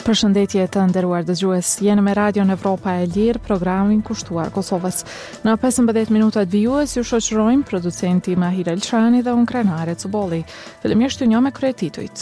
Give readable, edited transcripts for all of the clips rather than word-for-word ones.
Përshëndetje të nderuar dëgjues, jeni me Radion Evropa e Lirë, programin kushtuar Kosovës. Në 15 minutat vijues ju shoqërojmë producenti Mahir Elçani dhe unë Krenare Cubolli. Fillimisht një me kryetitujt.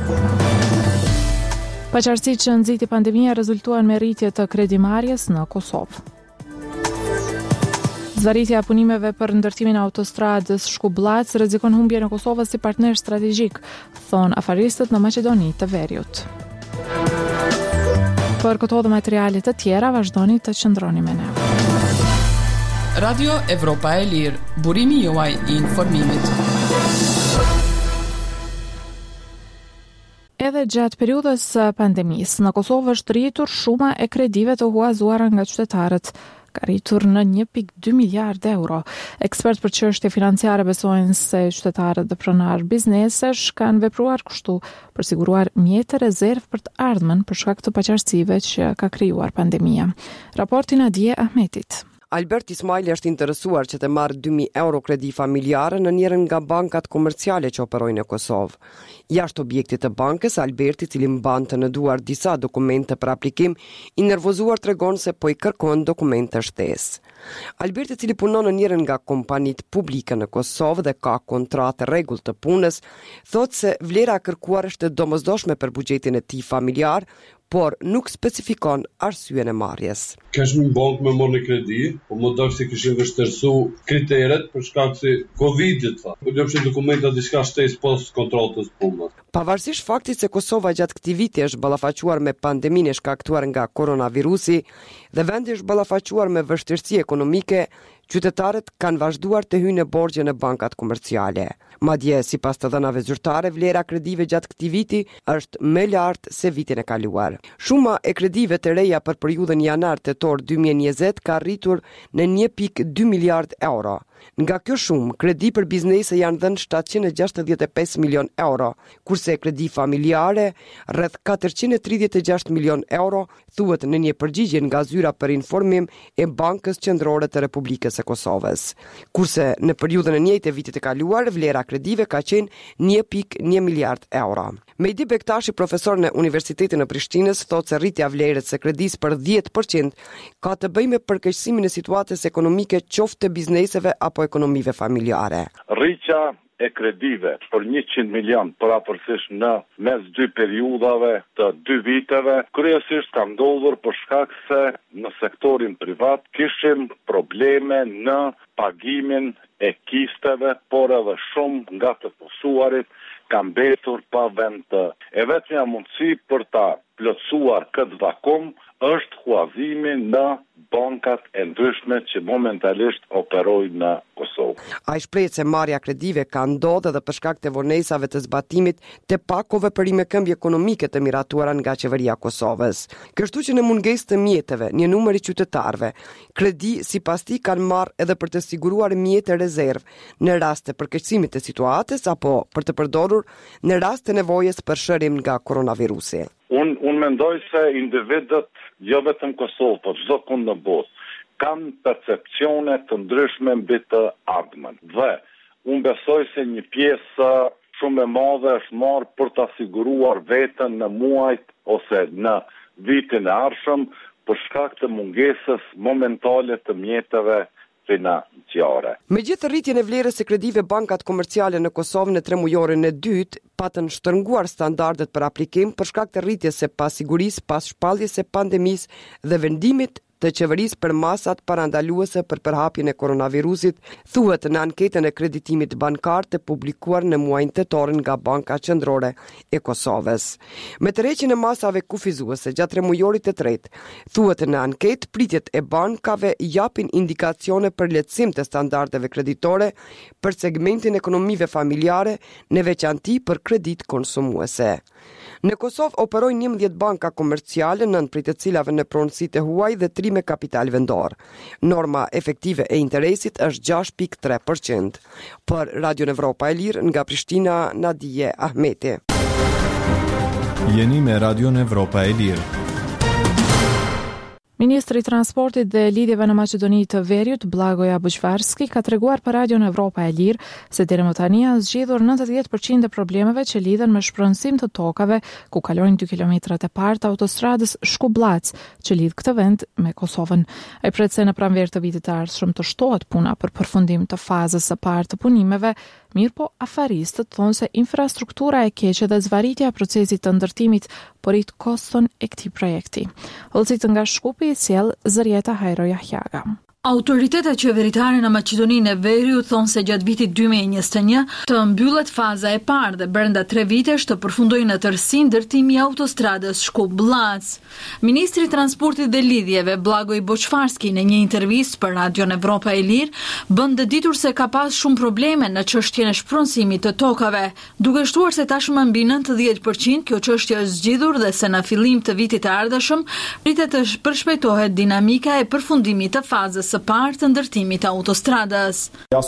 Paqartësitë që nxiti pandemia rezultuan me rritje të kredimarrjes në Kosovë. Zvarritja e punimeve për ndërtimin e autostradës Shkup-Blac rrezikon humbje në Kosovë si partner strategjik, thon afaristët në Maqedoni të Veriut. Për këto dhe materialet të tjera, vazhdoni të qëndroni me ne. Radio Evropa e Lirë, burimi juaj I informimit. Edhe gjatë periudhës pandemisë, në Kosovë është rritur shuma e kredive të huazuara nga qytetarët, ka rritur në 1.2 miliard euro. Ekspert për çështje financiare besojnë se qytetarët dhe pronarë biznesesh kanë vepruar kështu për siguruar mjete rezervë për të ardhmen për shkak të paqartësive që ka krijuar pandemia. Raporti Nadije Ahmetit. Albert Ismaili është interesuar që të marrë 2.000 euro kredi familjare në njërin nga bankat komerciale që operojnë në Kosovë. Jashtë objektit të bankës, Alberti, cili mbante në duar disa dokumente për aplikim, I nervozuar tregon se po I kërkon dokumente shtesë. Alberti, cili punon në njërin nga kompanitë publike në Kosovë dhe ka kontratë rregull të punës, thotë se vlera kërkuar është domosdoshme për buxhetin e tij familjar, por nuk specifikon arsyen e marrjes. Kishim në bankë me marrë kredi, po më dashur se kishim vështirësu kriteret për shkak se Covidit tha. Po lëpshin dokumenta diçka shtesë pas kontratës punës. Pavarësisht faktit se Kosova gjatë këtij viti është ballafaquar me pandeminë e shkaktuar nga koronavirusi dhe vendi është ballafaquar me vështirësi ekonomike, qytetarët kanë vazhduar të hyjnë në borxhe në bankat komerciale. Madje, sipas të dhënave zyrtare, vlera kredive gjatë këtij viti është më lartë se vitin e kaluar. Shuma e kredive të reja për periudhën janar-tetor 2020 ka rritur në 1.2 miliard euro. Nga kjo shumë, kredi për biznese janë dhënë 765 milion euro, kurse kredi familjare rreth 436 milion euro, thuhet në një përgjigje nga zyra për informim e Bankës Qendrore të Republikës së Kosovës. Kurse në periudhën e njëjtë e vitit të kaluar, vlera kredive ka qenë 1.1 miliard euro. Mejdi Bektashi, profesor në Universitetin e Prishtinës, thotë se rritja vlerës së kredisë për 10% ka të bëjë me përkeqësimin e situatës ekonomike qoftë të bizneseve apo ekonomive familjare. Rritja e kredive për 100 milion parapërsisht në mes dy periudhave të 2 viteve, kryesisht ka ndodhur për shkak se në sektorin privat kishim probleme në pagimin e kisteve, por edhe shumë nga të posuarit ka mbetur pa vend të. E vetmja mundësi për ta plotësuar këtë vakum është huazimi në bankat e ndryshme që momentalisht operojnë në Kosovë. Ai shpreh se marrja kredive ka ndodhur edhe për shkak të vonesave të zbatimit të pakove për këmbë ekonomike të miratuara nga qeveria e Kosovës. Kështu që në mungesë të mjeteve, një numër I qytetarëve, kredi sipas tij kanë marrë edhe për të siguruar mjete rezervë në rast të përkeqësimit të situatës apo për të përdorur në rast të nevojës për shërim nga koronavirusi. Unë mendoj se individët, jo vetëm Kosovë, por çdo kund në botë, kanë percepcione të ndryshme mbi të ardhmen. Dhe unë besoj se një pjesë shumë e madhe është marrë për ta siguruar veten në muajt ose në vitin e ardhshëm për shkak të mungesës momentale të mjeteve financiare. Megjithë rritjen e vlerës së kredive, bankat komerciale në Kosovë në 3 mujorin e dytë patën shtrënguar standardet për aplikim për shkak të rritjes së pasigurisë pas shpalljes së pandemisë dhe vendimit të qeverisë për masat parandaluese për përhapjen e koronavirusit, thuhet në anketën e kreditimit bankar të publikuar në muajin tetor nga Banka Qendrore e Kosovës. Me tërheqjen e masave kufizuese gjatë 3 mujorit të tretë, thuhet në anketë pritjet e bankave japin indikacione për lehtësim të standardeve kreditore për segmentin ekonomive familjare, në veçanti për kredit konsumuese. Në Kosovë operojnë 11 banka komerciale, 9 prej të cilave në pronësitë e huaj dhe 3 me kapital vendor. Norma efektive e interesit është 6.3%. Për Radio Evropa e Lirë nga Prishtina, Nadije Ahmeti. Jeni me Radio Evropa e Lirë. Ministri i Transportit dhe Lidhjeve në Maqedoni të Veriut, Blagoja Buqvarski, ka treguar për Radion Evropa e Lirë se deri më tani janë zgjidhur 90% e problemeve që lidhen me shpronësim të tokave ku kalojnë 2 kilometrat e parë të autostradës Shkup-Blac, që lidh këtë vend me Kosovën. Ai pret se në pranverë të vitit të ardhshëm të shtohet puna për përfundim të fazës së parë të punimeve, mirë po afaristët thonë se infrastruktura e keqe dhe zvaritja e procesit të ndërtimit porrit koston e këtij projekti. Hollësit nga Shkupi i sjell Zërieta Hajro Jahjaga. Autoritetet qeveritare në Maqedoninë e Veriut thonë se gjatë vitit 2021 të mbyllet faza e parë dhe brenda 3 vitesh të përfundojë në tërësi ndërtimi i autostradës Shkup-Blac. Ministri i Transportit dhe Lidhjeve, Blagoj Buqvarski, në një intervistë për Radion Evropa e Lirë, bën të ditur se ka pas shumë probleme në çështjen e shpronësimit të tokave, duke shtuar se tashmë mbi 90% kjo çështje është zgjidhur dhe se në fillim të vitit të ardhshëm pritet të përshpejtohet dinamika e përfundimit të fazës së parë të ndërtimit të autostradës.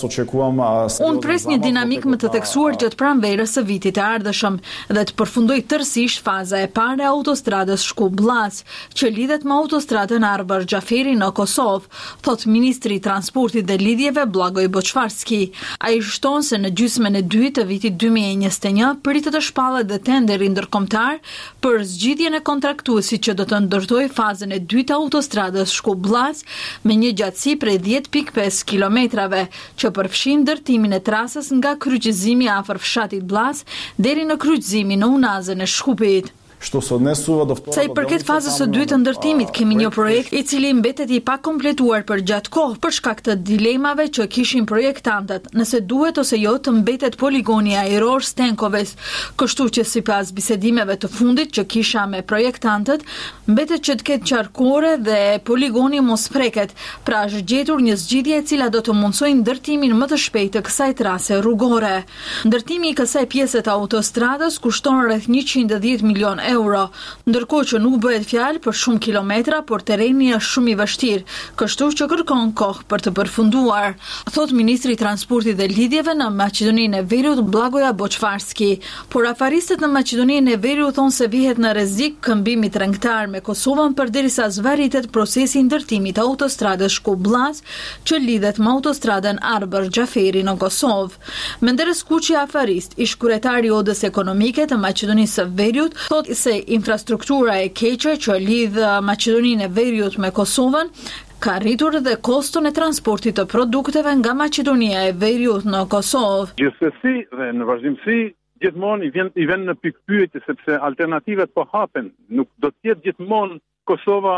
Unë pres një dinamik më të theksuar gjatë pranverës së vitit të ardhshëm dhe të përfundojë tërësisht faza e parë e autostradës Shkup-Blac, që lidhet me autostradën Arbar-Xhaferi në Kosovë, thot ministri i Transportit dhe Lidhjeve Blagoj Buqvarski. Ai shton se në gjysmën e dytë të vitit 2021 pritet të shpallet dhe tenderi ndërkombëtar për zgjidhjen e kontraktuesit që do të ndërtojë fazën e dytë të autostradës Shkup-Blac me një gjatësi prej 10.5 kilometrave, që përfshin ndërtimin e trasës nga kryqëzimi afër fshatit Blac deri në kryqëzimin në Unazën e Shkupit. Sa i përket fazës së dytë të ndërtimit, kemi një projekt i cili mbetet i pakompletuar për gjatë kohë për shkak të dilemave që kishin projektantët, nëse duhet ose jo të mbetet poligoni ajror Stenkovec, kështu që sipas bisedimeve të fundit që kisha me projektantët, mbetet që të ketë qarkore dhe poligoni mos preket, pra është gjetur një zgjidhje e cila do të mundsojë ndërtimin më të shpejtë të kësaj trase rrugore. Ndërtimi i kësaj pjese të autostradës kushton rreth 110 milion euro, ndërkohë që nuk bëhet fjalë për shumë kilometra, por terreni është shumë i vështirë, kështu që kërkon kohë për të përfunduar, thot ministri i Transportit dhe Lidhjeve në Maqedoninë e Veriut Blagoja Buqvarski. Por afaristët në Maqedoninë e Veriut thonë se vihet në rrezik këmbimi tregtar me Kosovën përderisa zvaritet procesi i ndërtimit të autostradës Shkup-Blac, që lidhet me autostradën Arbar-Xhaferi në Kosovë. Menderes Kuqi, afarist, ish kryetari i Odës Ekonomike të Maqedonisë së Veriut, thotë se infrastruktura e keqe që lidh Maqedoninë e Veriut me Kosovën ka rritur dhe koston e transportit të produkteve nga Maqedonia e Veriut në Kosovë. Gjithsesi dhe në vazhdimsi gjithmonë i vjen në pikë pyetje sepse alternativat po hapen, nuk do të jetë gjithmonë Kosova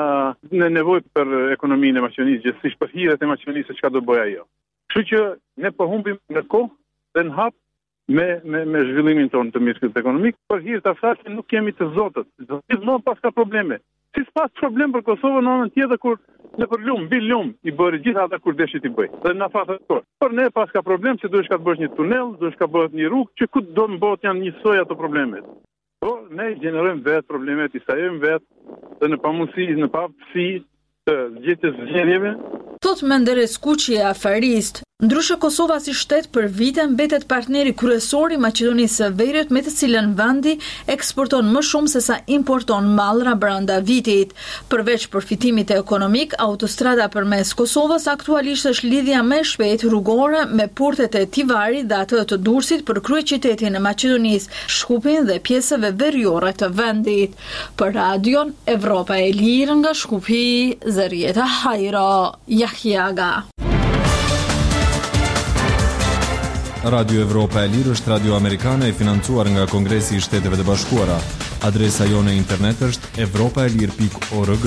në nevojë për ekonominë e Maqedonisë, gjithsesi për hiret e Maqedonisë çka do bëj ajo. Kështu që ne po humbim në kohë dhe në hap me zhvillimin tonë të mjekësit ekonomik, për hir të asaj që nuk kemi të zotët. Gjithmonë pas ka probleme. Si pas problem për Kosovën në anën tjetër kur në për mbi lum i bëri gjithë ata kur deshit i bëj. Dhe na fatet kohë. Por ne pas ka problem se duhet ka të bësh një tunel, duhet ka bëhet një rrugë, që ku do të bëhet janë njësoj ato problemet. Po ne gjenerojmë vetë problemet, i sajojmë vetë dhe në pamundësi, në pavësi të zgjedhjes zgjedhjeve. Thot Menderes Kuqi, afarist. Ndryshe Kosova si shtet për vite mbetet partneri kryesor i Maqedonisë së Veriut, me të cilën vendi eksporton më shumë se sa importon mallra brenda vitit. Përveç përfitimit ekonomik, autostrada përmes Kosovës aktualisht është lidhja më e shpejtë rrugore me portet e Tivarit dhe atë të Durrësit për kryeqytetin e Maqedonisë, Shkupin dhe pjesëve veriore të vendit. Për Radion Evropa e Lirë nga Shkupi, Zërieta Hajro Jahjaga. Radio Evropa e Lirë është radio amerikane e financuar nga Kongresi i Shteteve të Bashkuara. Adresa jone internet është evropaelir.org.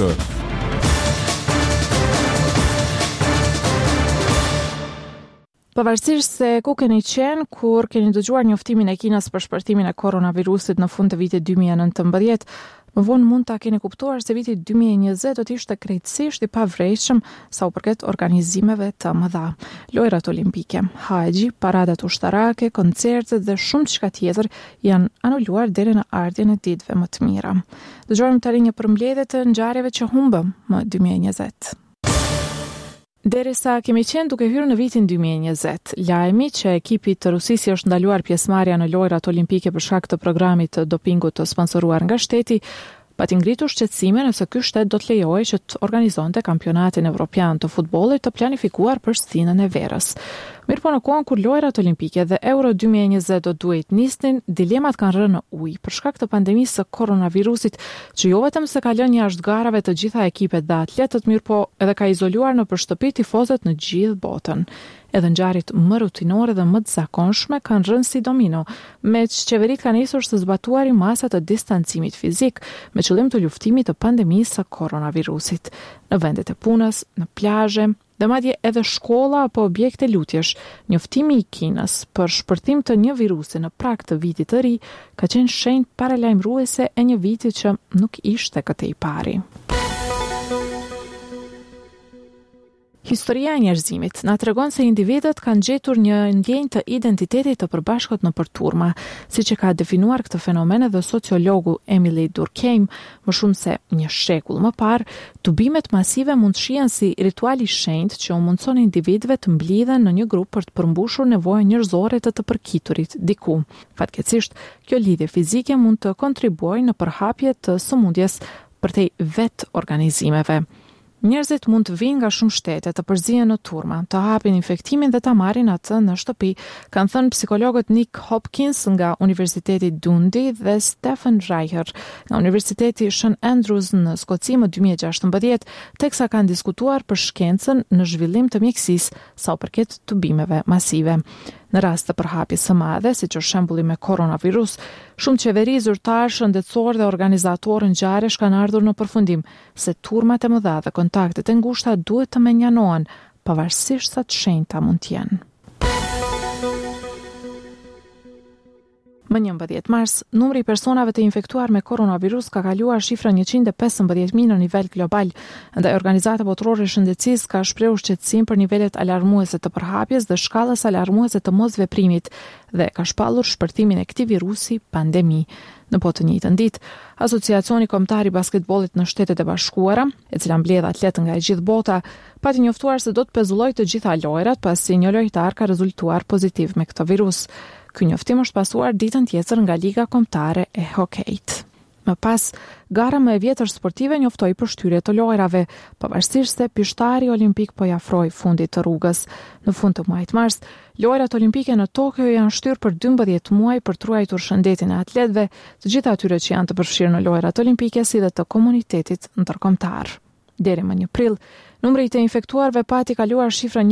Pavarësisht se ku keni qenë kur keni dëgjuar njoftimin e Kinës për shpërtimin e koronavirusit në fund të vitit 2019, më vonë mund ta keni kuptuar se viti 2020 do të ishte krejtësisht i pavrejshëm sa u përket organizimeve të mëdha. Lojrat olimpike, haxhi, paradat ushtarake, koncertet dhe shumë çka tjetër janë anuluar deri në ardhjën e ditëve më të mira. Dëgjojmë tani një përmbledhje të ngjarjeve që humbëm më 2020. Derisa kemi qenë duke hyrë në vitin 2020, lajmi që ekipi të Rusisë është ndaluar pjesëmarrja në lojrat olimpike për shkak të programit të dopingut të sponsoruar nga shteti, Pati ngritur shqetësime nëse ky shtet do të lejojë që të organizonte kampionatin evropian të futbollit të planifikuar për stinën e verës. Mirë po në kohën kur lojrat olimpike dhe Euro 2020 do duhet nisnin, dilemat kanë rënë në ujë për shkak të pandemisë së koronavirusit, që jo vetëm se ka lënë jashtë garave të gjitha ekipet dhe atletët, mirë po edhe ka izoluar nëpër shtëpi tifozët në gjithë botën. Edhe ngjarjet më rutinore dhe më të zakonshme kanë rënë si domino, me që qeverit kanë nisur të zbatuarin masat të distancimit fizik me qëllim të luftimit të pandemisë së koronavirusit. Në vendet e punës, në plazhe, dhe madje edhe shkolla apo objekte lutjesh, njoftimi i Kinës për shpërthim të një virusi në prag të vitit të ri ka qenë shenjë paralajmëruese e një viti që nuk ishte këtej pari. Historia e njerëzimit na tregon se individët kanë gjetur një ndjenjë të identitetit të përbashkët nëpër turma, siç e ka definuar këtë fenomen edhe sociologu Emily Durkheim më shumë se një shekull më parë. Tubimet masive mund shihen si rituali i shenjtë që u mundson individëve të mblidhen në një grup për të përmbushur nevojën njerëzore të përkiturit diku. Fatkeqësisht, kjo lidhje fizike mund të kontribuojë në përhapje të sëmundjes përtej vetë organizimeve. Njerëzit mund të vinë nga shumë shtete, të përzihen në turma, të hapin infektimin dhe ta marrin atë në shtëpi, kanë thënë psikologët Nick Hopkins nga Universiteti Dundee dhe Stephen Reicher nga Universiteti St. Andrews në Skoci më 2016, teksa kanë diskutuar për shkencën në zhvillim të mjekësisë sa u përket tubimeve masive. Në rast të përhapjes së madhe, siç është shembulli me koronavirus, shumë qeveri, zyrtarë, shëndetësorë dhe organizatorë ngjarjesh kanë ardhur në përfundim se turmat e mëdha dhe kontaktet e ngushta duhet të menjanohen, pavarësisht sa të shenjta mund të jenë. Më 11 mars, numri i personave të infektuar me koronavirus ka kaluar shifrën 115.000 në nivel global, ndaj Organizata Botërore e Shëndetësisë ka shprehur shqetësim për nivelet alarmuese të përhapjes dhe shkallës alarmuese të mosveprimit dhe ka shpallur shpërthimin e këtij virusi pandemi. Në po të njëjtën ditë, Asociacioni Kombëtar i Basketbollit në Shtetet e Bashkuara, e cila mbledh atletë nga e gjithë bota, pati njoftuar se do të pezullojë të gjitha lojrat pasi një lojtar ka rezultuar pozitiv me këtë virus. Ky njoftim është pasuar ditën tjetër nga Liga Kombëtare e Hokejit. Më pas, gara më e vjetër sportive njoftoi përshtytje të lojrave, pavarësisht se pishtari olimpik po i afroi fundit të rrugës. Në fund të muajit mars, lojrat olimpike në Tokyo janë shtyrë për 12 muaj për të ruajtur shëndetin e atletëve, të gjithë atyre që janë të përfshirë në lojrat olimpike si dhe të komunitetit ndërkombëtar. Deri më 1 prill, numri i të infektuarve pati kaluar shifrën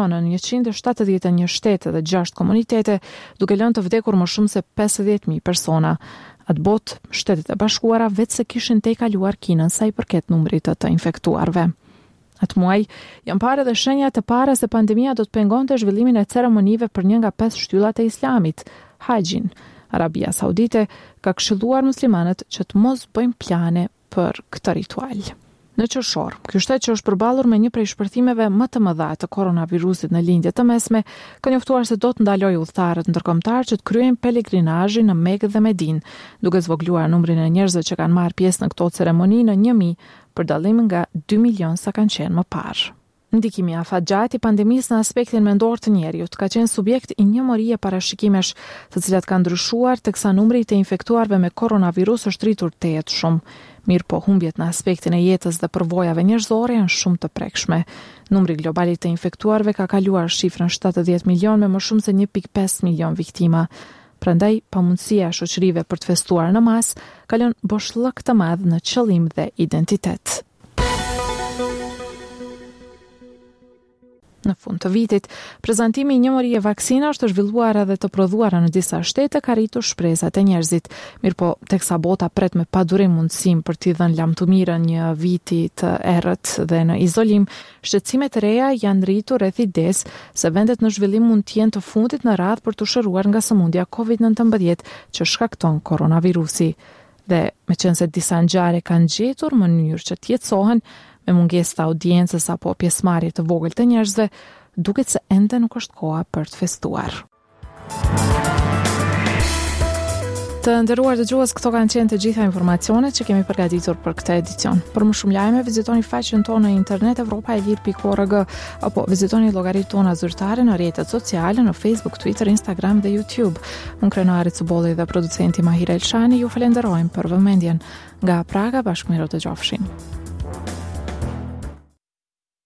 1.171 shtete dhe 6 komunitete, duke lënë të vdekur më shumë se 50.000 persona. Atë botë, Shtetet e Bashkuara vetë se kishin tejkaluar Kinën sa i përket numrit të infektuarve. Atë muaj, janë parë edhe shenjat e para se pandemia do të pengonte zhvillimin e ceremonive për një nga 5 shtyllat e Islamit, Hajjin. Arabia Saudite ka këshilluar muslimanët që të mos bëjnë plane për këtë ritual. Në qershor, ky shtet që është përballur me një prej shpërthimeve më të mëdha të koronavirusit në lindje të mesme, ka njoftuar se do të ndalojë udhëtarët ndërkombëtar që të kryejnë pelegrinazhin në Mekë dhe Medinë, duke zvogluar numrin e njerëzve që kanë marrë pjesë në këto ceremoni në 1.000, për dallim nga 2 milion sa kanë qenë më parë. Ndikimi afatgjat i pandemisë në aspektin mendor të njerëzit ka qenë subjekt i një morie parashikimesh, të cilat kanë ndryshuar teksa numri i të infektuarve me koronavirus është rritur tejet shumë. Mirë po, humbjet në aspektin e jetës dhe përvojave njerëzore janë shumë të prekshme. Numri global i të infektuarve ka kaluar shifrën 70 milion me më shumë se 1.5 milion viktima. Prandaj, pamundësia e shoqërive për të festuar në masë ka lënë boshllëk të madh në qëllim dhe identitet. Në fund të vitit, prezantimi i një morie vaksina është zhvilluar edhe të prodhuara në disa shtete ka rritur shpresat e njerëzit. Mirpo, teksa bota pret me padurim mundësim për t'i dhënë lamtumirën një viti të errët dhe në izolim, shqetësimet e reja janë rritur rreth idesë se vendet në zhvillim mund të jenë të fundit në radhë për të shëruar nga sëmundja COVID-19 që shkakton koronavirusi. Dhe me qenë se disa ngjarje kanë gjetur mënyrë që të jetësohen, me mungesë të audiencës apo pjesëmarrje të vogël të njerëzve, duket se ende nuk është koha për të festuar. Të nderuar dëgjues, këto kanë qenë të gjitha informacionet që kemi përgatitur për këtë edicion. Për më shumë lajme, vizitoni faqen tonë në internet evropaelir.org apo vizitoni llogaritë tona zyrtare në rrjetet sociale në Facebook, Twitter, Instagram dhe YouTube. Unë Krenari Cubolli dhe producenti Mahir Elshani ju falenderojmë për vëmendjen. Nga Praga, bashkëmirë të gjofshin.